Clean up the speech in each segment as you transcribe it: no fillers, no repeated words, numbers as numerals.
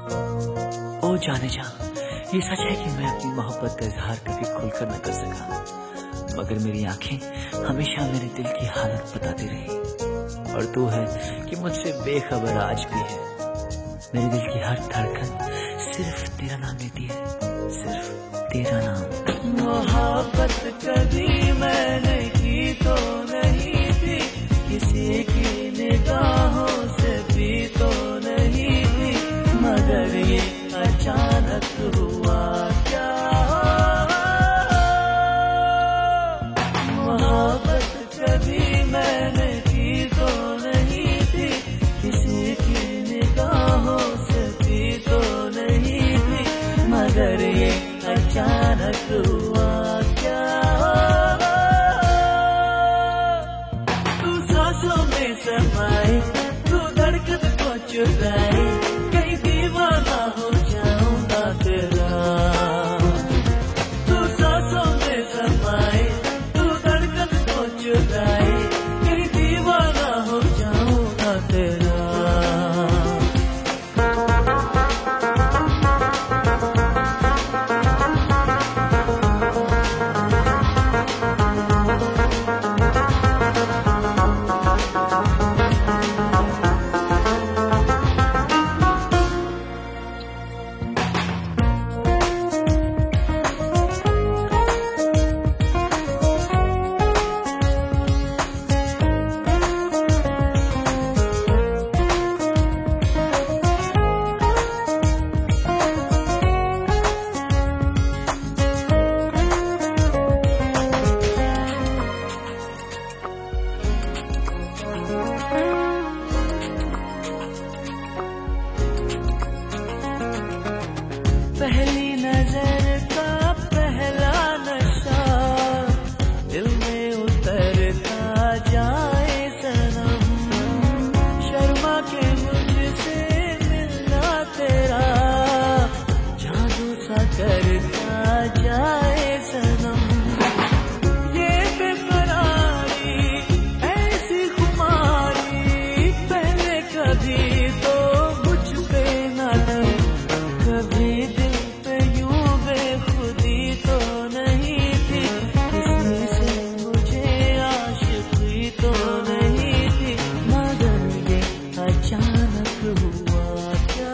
ओ जाने जा, ये सच है कि मैं अपनी मोहब्बत का इजहार कभी खुलकर न कर सका, मगर मेरी आंखें हमेशा मेरे दिल की हालत बताती रही। और तू है कि मुझसे बेखबर आज भी है। मेरे दिल की हर धड़कन सिर्फ तेरा नाम लेती है, सिर्फ तेरा नाम। मोहब्बत कभी मैंने की तो नहीं थी, किसी की निगाहों से भी तो नहीं थी, मगर ये अचानक हुआ क्या। मोहब्बत कभी मैंने की तो नहीं थी, किसी की निगाहों से भी तो नहीं थी, मगर ये अचानक हुआ क्या। तू सांसों में समाए, तू धड़कन को चुराए, कहीं दीवाना हो जाऊंगा तेरा। तू सांसों में समाए, तू धड़कन को चुराए, कहीं दीवाना हो जाऊंगा तेरा। पहली नजर का पहला नशा दिल में उतरता जाए सनम, शर्मा के मुझसे मिलना तेरा जादू सा करता जाए सनम। ये बेकरारी ऐसी खुमारी पहले कभी तो मुझ पे न थी, कभी दिल पे यूं बेखुदी तो नहीं थी, किसी से मुझे आशिकी तो नहीं थी, मगर ये अचानक हुआ क्या।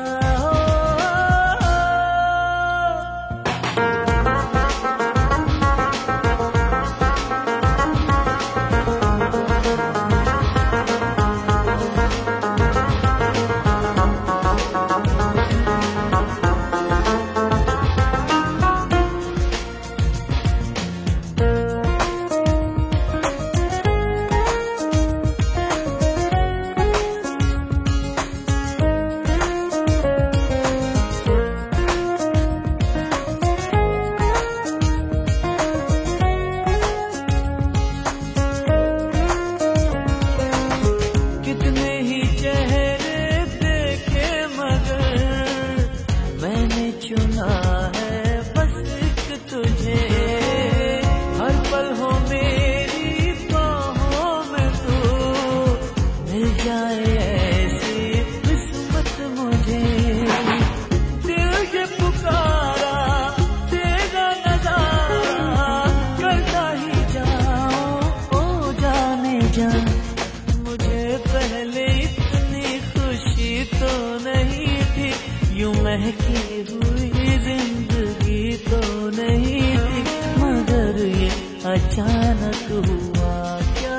कितने ही चेहरे देखे मगर मैंने चुना है बस एक तुझे, हर पल हो मेरी बाहों में तू, मिल जाए ऐसी किस्मत मुझे। दिल के पुकारा तेरा नजारा करता ही जाऊं, ओ जाने जा। मुझे पहले इतनी खुशी तो नहीं थी, यूं महकी हुई जिंदगी तो नहीं थी, मगर ये अचानक हुआ क्या।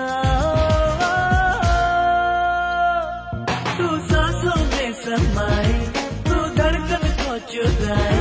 तू सांसों में समाए, तू धड़कन को चुराए,